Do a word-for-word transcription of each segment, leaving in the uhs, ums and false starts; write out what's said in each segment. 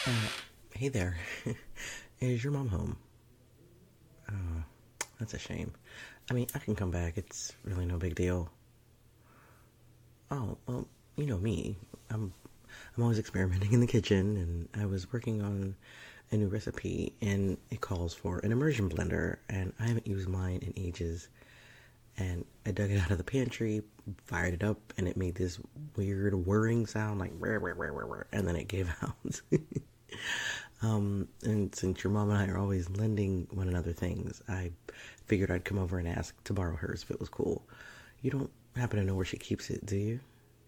Uh, hey there. Is your mom home? Oh, that's a shame. I mean, I can come back. It's really no big deal. Oh, well, you know me. I'm I'm always experimenting in the kitchen, and I was working on a new recipe, and it calls for an immersion blender, and I haven't used mine in ages. And I dug it out of the pantry, fired it up, and it made this weird whirring sound, like rah, rah, rah, rah, rah, and then it gave out. um, and since your mom and I are always lending one another things, I figured I'd come over and ask to borrow hers if it was cool. You don't happen to know where she keeps it, do you?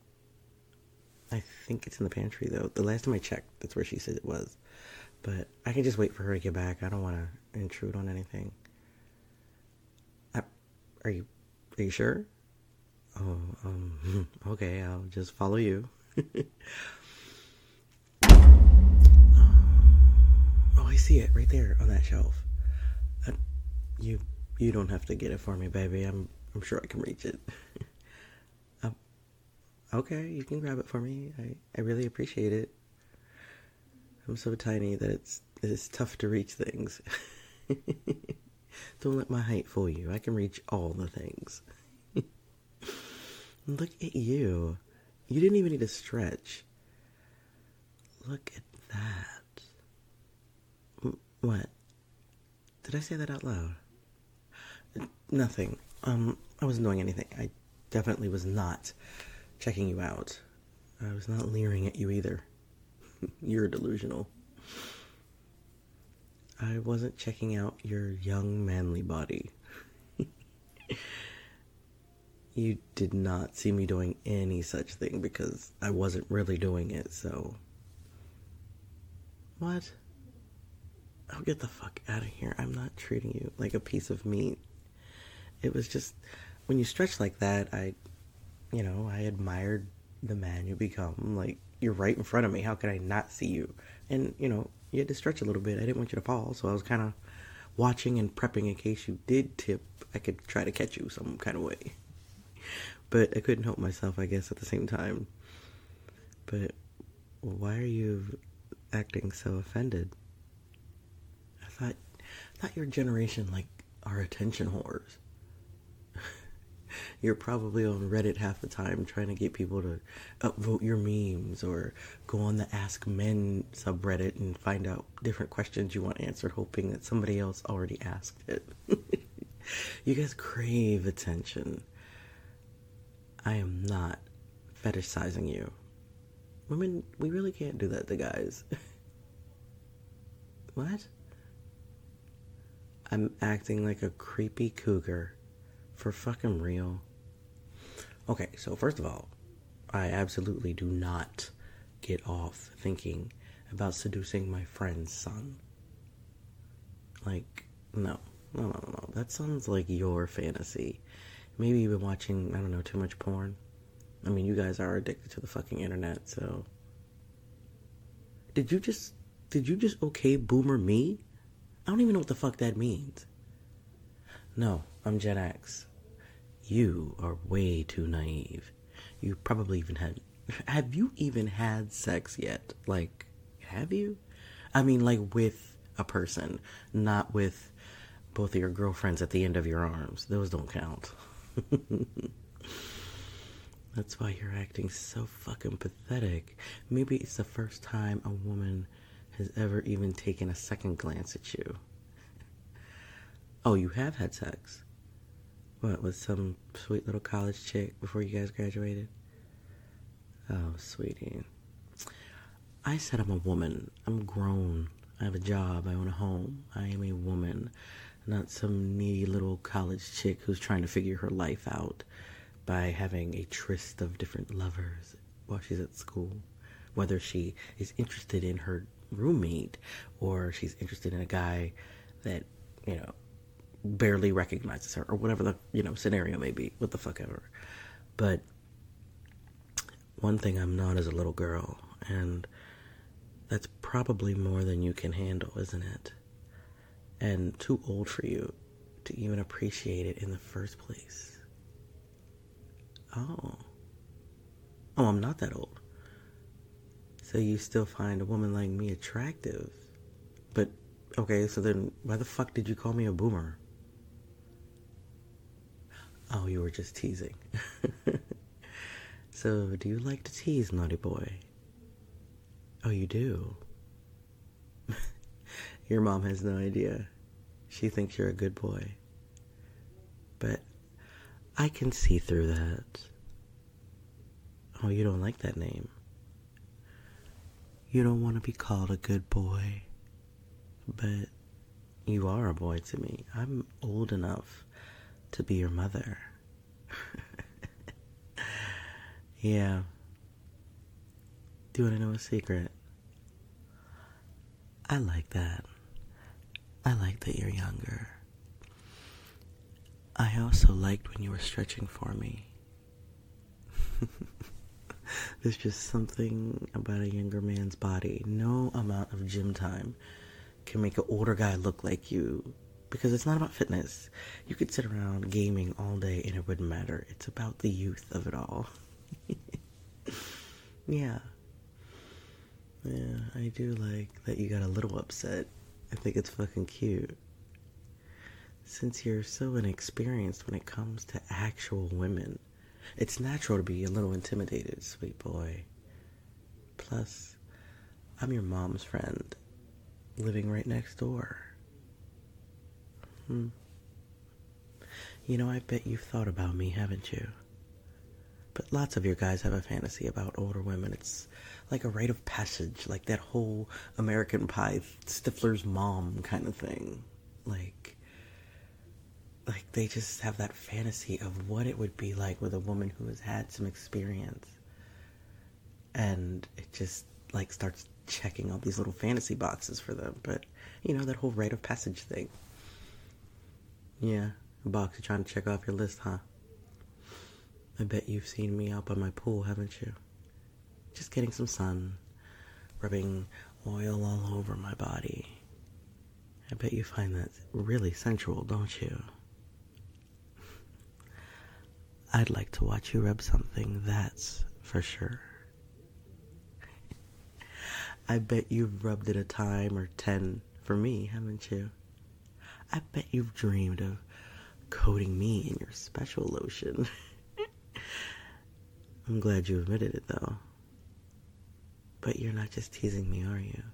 I think it's in the pantry, though. The last time I checked, that's where she said it was. But I can just wait for her to get back. I don't want to intrude on anything. I, are you, are you sure? Oh, um, okay, I'll just follow you. Oh, I see it right there on that shelf. Uh, you, you don't have to get it for me, baby. I'm, I'm sure I can reach it. uh, okay, you can grab it for me. I, I really appreciate it. I'm so tiny that it's, it's tough to reach things. Don't let my height fool you. I can reach all the things. Look at you. You didn't even need to stretch. Look at that. What? Did I say that out loud? Nothing. Um, I wasn't doing anything. I definitely was not checking you out. I was not leering at you either. You're delusional. I wasn't checking out your young, manly body. You did not see me doing any such thing because I wasn't really doing it, so... What? Oh, get the fuck out of here. I'm not treating you like a piece of meat. It was just... When you stretch like that, I... You know, I admired the man you become. Like, you're right in front of me. How could I not see you? And, you know, you had to stretch a little bit. I didn't want you to fall, so I was kind of watching and prepping in case you did tip. I could try to catch you some kind of way. But I couldn't help myself, I guess, at the same time. But why are you acting so offended? I thought, I thought your generation, like, are attention whores. You're probably on Reddit half the time trying to get people to upvote your memes or go on the Ask Men subreddit and find out different questions you want answered, hoping that somebody else already asked it. You guys crave attention. I am not fetishizing you. Women, we really can't do that to guys. What? I'm acting like a creepy cougar. For fucking real. Okay, so first of all, I absolutely do not get off thinking about seducing my friend's son. Like, no. No, no, no, no. That sounds like your fantasy. Maybe you've been watching, I don't know, too much porn. I mean, you guys are addicted to the fucking internet, so... Did you just... Did you just okay boomer me? I don't even know what the fuck that means. No, I'm Gen X. You are way too naive. You probably even had... Have you even had sex yet? Like, have you? I mean, like, with a person. Not with both of your girlfriends at the end of your arms. Those don't count. That's why you're acting so fucking pathetic. Maybe it's the first time a woman has ever even taken a second glance at you. Oh, you have had sex? What, with some sweet little college chick before you guys graduated? Oh, sweetie. I said I'm a woman. I'm grown. I have a job. I own a home. I am a woman. Not some needy little college chick who's trying to figure her life out by having a tryst of different lovers while she's at school. Whether she is interested in her roommate or she's interested in a guy that, you know, barely recognizes her, or whatever the, you know, scenario may be. What the fuck ever. But one thing I'm not is a little girl, and that's probably more than you can handle, isn't it? And too old for you to even appreciate it in the first place. Oh. Oh, I'm not that old. So you still find a woman like me attractive. But, okay, so then why the fuck did you call me a boomer? Oh, you were just teasing. So, do you like to tease, naughty boy? Oh, you do? Your mom has no idea. She thinks you're a good boy. But I can see through that. Oh, you don't like that name. You don't want to be called a good boy. But you are a boy to me. I'm old enough to be your mother. Yeah. Do you want to know a secret? I like that. I like that you're younger. I also liked when you were stretching for me. There's just something about a younger man's body. No amount of gym time can make an older guy look like you. Because it's not about fitness. You could sit around gaming all day and it wouldn't matter. It's about the youth of it all. Yeah. Yeah, I do like that you got a little upset. I think it's fucking cute. Since you're so inexperienced when it comes to actual women, it's natural to be a little intimidated, sweet boy. Plus, I'm your mom's friend, living right next door. Hmm. You know, I bet you've thought about me, haven't you? But lots of your guys have a fantasy about older women. It's like a rite of passage, like that whole American Pie, Stifler's mom kind of thing. Like, like they just have that fantasy of what it would be like with a woman who has had some experience. And it just, like, starts checking all these little fantasy boxes for them. But, you know, that whole rite of passage thing. Yeah, a box you're trying to check off your list, huh? I bet you've seen me out by my pool, haven't you? Just getting some sun, rubbing oil all over my body. I bet you find that really sensual, don't you? I'd like to watch you rub something, that's for sure. I bet you've rubbed it a time or ten for me, haven't you? I bet you've dreamed of coating me in your special lotion. I'm glad you admitted it, though. But you're not just teasing me, are you?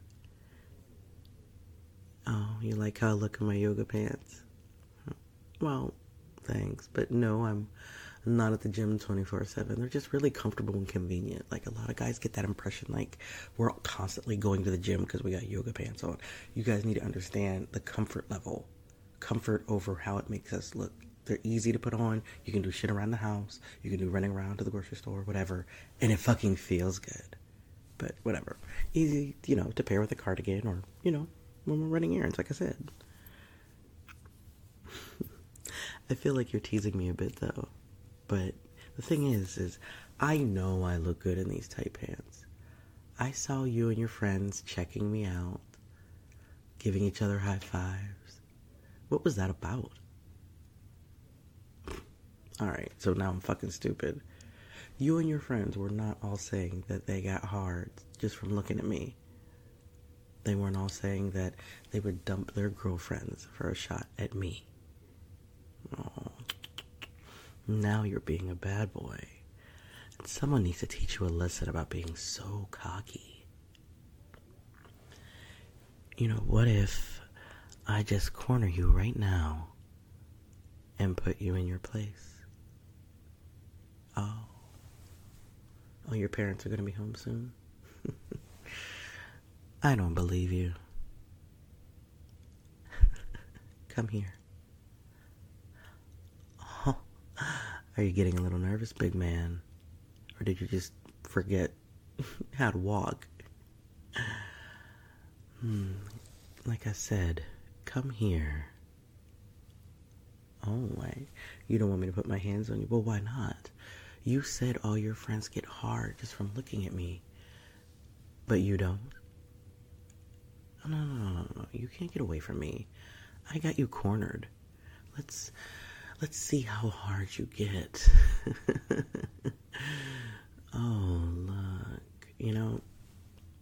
Oh, you like how I look in my yoga pants? Well, thanks, but no, I'm not at the gym twenty-four seven. They're just really comfortable and convenient. Like, a lot of guys get that impression, like, we're constantly going to the gym because we got yoga pants on. You guys need to understand the comfort level. Comfort over how it makes us look. They're easy to put on. You can do shit around the house. You can do running around to the grocery store, whatever. And it fucking feels good. But whatever. Easy, you know, to pair with a cardigan or, you know, when we're running errands, like I said. I feel like you're teasing me a bit, though. But the thing is, is I know I look good in these tight pants. I saw you and your friends checking me out, giving each other high fives. What was that about? Alright, so now I'm fucking stupid. You and your friends were not all saying that they got hard just from looking at me. They weren't all saying that they would dump their girlfriends for a shot at me. Oh, now you're being a bad boy. And someone needs to teach you a lesson about being so cocky. You know, what if I just corner you right now and put you in your place? Oh. Oh, your parents are going to be home soon? I don't believe you. Come here. Oh, are you getting a little nervous, big man? Or did you just forget how to walk? Hmm. Like I said, come here. Oh, wait. You don't want me to put my hands on you? Well, why not? You said all your friends get hard just from looking at me. But you don't? No, no, no, no, no. You can't get away from me. I got you cornered. Let's, let's see how hard you get. Oh, look. You know,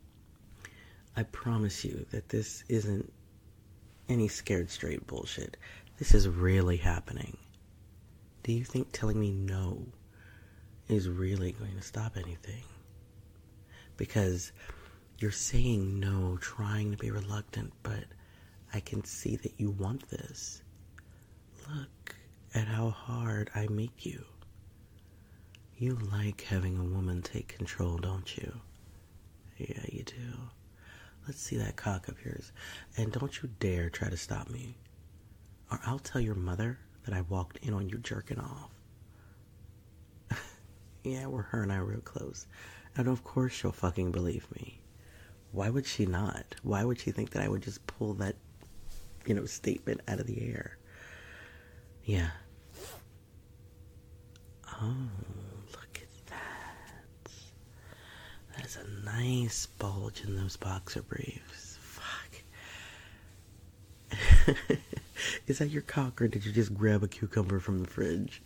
I promise you that this isn't any scared straight bullshit. This is really happening. Do you think telling me no is really going to stop anything? Because you're saying no, trying to be reluctant, but I can see that you want this. Look at how hard I make you. You like having a woman take control, don't you? Yeah, you do. Let's see that cock of yours. And don't you dare try to stop me, or I'll tell your mother that I walked in on you jerking off. Yeah, we're her and I real close. And of course she'll fucking believe me. Why would she not? Why would she think that I would just pull that, you know, statement out of the air? Yeah. Oh, look at that. That's a nice bulge in those boxer briefs. Fuck. Is that your cock, or did you just grab a cucumber from the fridge?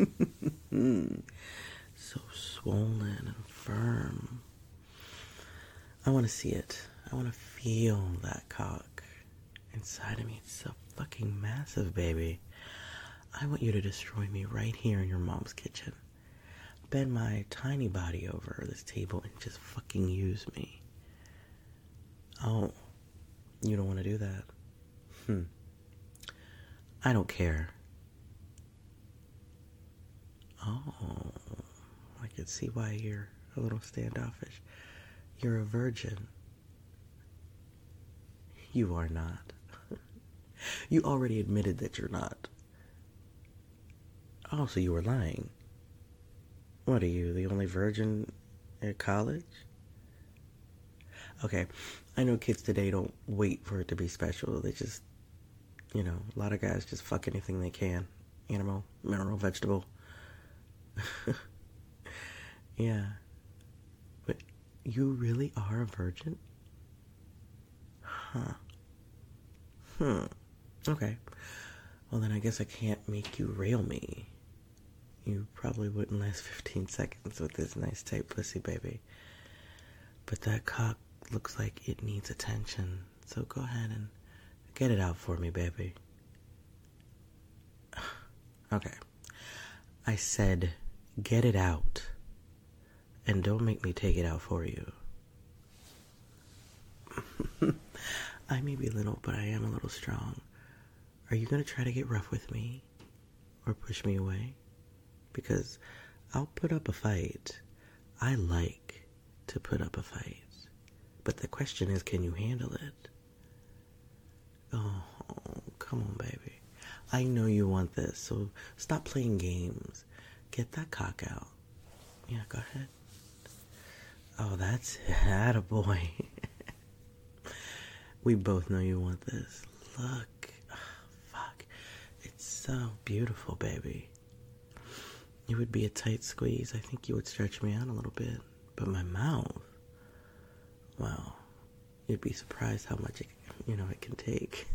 So swollen and firm. I want to see it. I want to feel that cock inside of me. It's so fucking massive, baby. I want you to destroy me right here in your mom's kitchen. Bend my tiny body over this table and just fucking use me. Oh, you don't want to do that? Hmm. I don't care. Oh, I can see why you're a little standoffish. You're a virgin. You are not. You already admitted that you're not. Oh, so you were lying. What are you, the only virgin at college? Okay, I know kids today don't wait for it to be special. They just, you know, a lot of guys just fuck anything they can. Animal, mineral, vegetable. Yeah. But you really are a virgin? Huh. Hmm. Okay. Well, then I guess I can't make you rail me. You probably wouldn't last fifteen seconds with this nice tight pussy, baby. But that cock looks like it needs attention. So go ahead and get it out for me, baby. Okay. I said, get it out. And don't make me take it out for you. I may be little, but I am a little strong. Are you going to try to get rough with me? Or push me away? Because I'll put up a fight. I like to put up a fight. But the question is, can you handle it? Oh, come on, baby. I know you want this, so stop playing games. Get that cock out. Yeah, go ahead. Oh, that's it. Attaboy. We both know you want this. Look. Oh, fuck. It's so beautiful, baby. It would be a tight squeeze. I think you would stretch me out a little bit. But my mouth, well, you'd be surprised how much it, you know, it can take.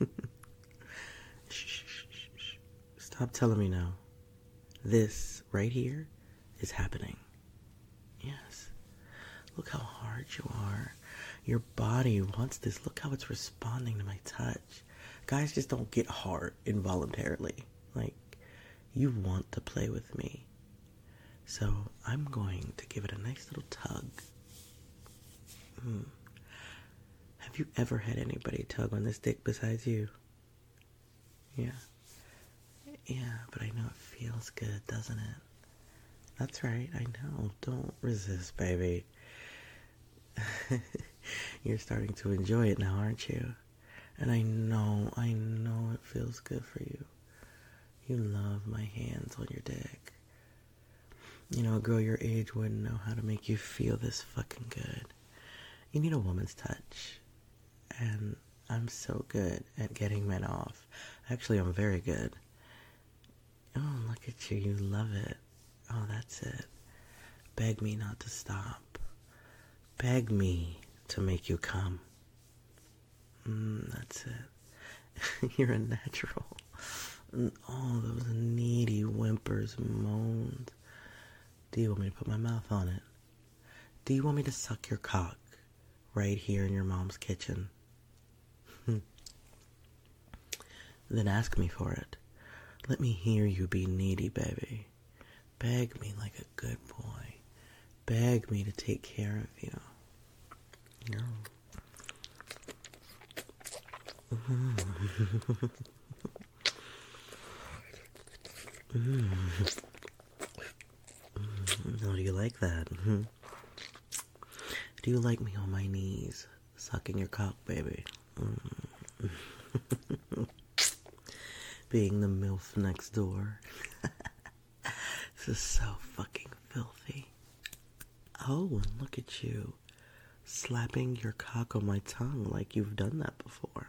Shh, shh, shh, shh. Stop telling me now. This right here is happening. Yes. Look how hard you are. Your body wants this. Look how it's responding to my touch. Guys just don't get hard involuntarily. Like, you want to play with me. So I'm going to give it a nice little tug. Hmm. Have you ever had anybody tug on this dick besides you? Yeah. Yeah, but I know it feels good, doesn't it? That's right, I know. Don't resist, baby. You're starting to enjoy it now, aren't you? And I know, I know it feels good for you. You love my hands on your dick. You know, a girl your age wouldn't know how to make you feel this fucking good. You need a woman's touch. And I'm so good at getting men off. Actually, I'm very good. Oh, look at you. You love it. Oh, that's it. Beg me not to stop. Beg me to make you come. Mm, that's it. You're a natural. And all those needy whimpers, moans. Do you want me to put my mouth on it? Do you want me to suck your cock right here in your mom's kitchen. Then ask me for it. Let me hear you be needy, baby. Beg me like a good boy. Beg me to take care of you. No. Mm. mm. Mm. Oh, do you like that? Mm-hmm. Do you like me on my knees, sucking your cock, baby? Mm. Being the MILF next door. This is so fucking filthy. Oh, and look at you, slapping your cock on my tongue like you've done that before.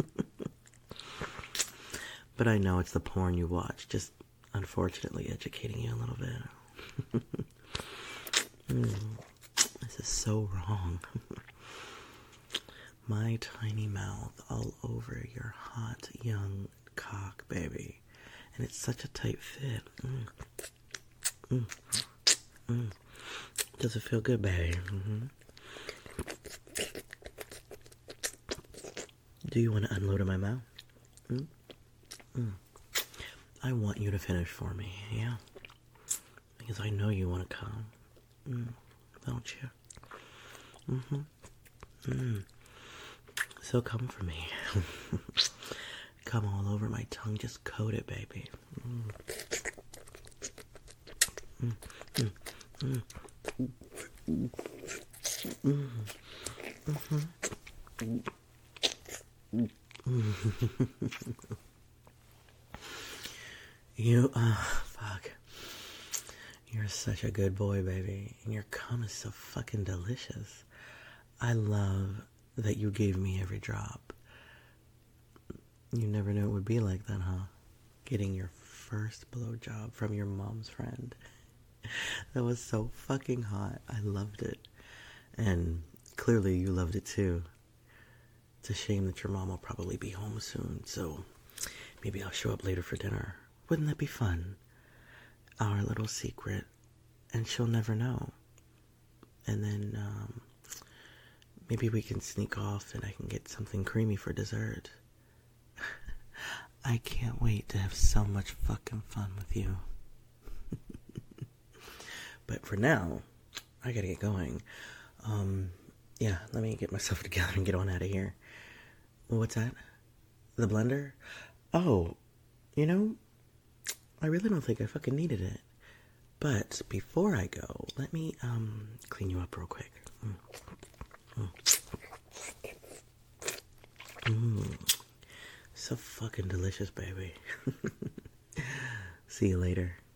But I know it's the porn you watch, just unfortunately educating you a little bit. mm, this is so wrong. My tiny mouth all over your hot, young cock, baby. And it's such a tight fit. Mm. Mm. Mm. Does it feel good, baby? Mm-hmm. Do you want to unload in my mouth? Mm? Mm. I want you to finish for me, yeah? Because I know you want to come. Mm. Don't you? Mm-hmm. Mm. So come for me. Come all over my tongue. Just coat it, baby. Mm. Mm. Mm. Mm. Mm. Mm. Mm-hmm. You, uh, fuck. You're such a good boy, baby. And your cum is so fucking delicious. I love that you gave me every drop. You never knew it would be like that, huh? Getting your first blowjob from your mom's friend. That was so fucking hot. I loved it. And clearly you loved it too. It's a shame that your mom will probably be home soon, so maybe I'll show up later for dinner. Wouldn't that be fun? Our little secret. And she'll never know. And then, um, maybe we can sneak off and I can get something creamy for dessert. I can't wait to have so much fucking fun with you. But for now, I gotta get going. Um, yeah, let me get myself together and get on out of here. What's that? The blender? Oh, you know, I really don't think I fucking needed it. But before I go, let me, um, clean you up real quick. Mm. Mm. Mm. So fucking delicious, baby. See you later.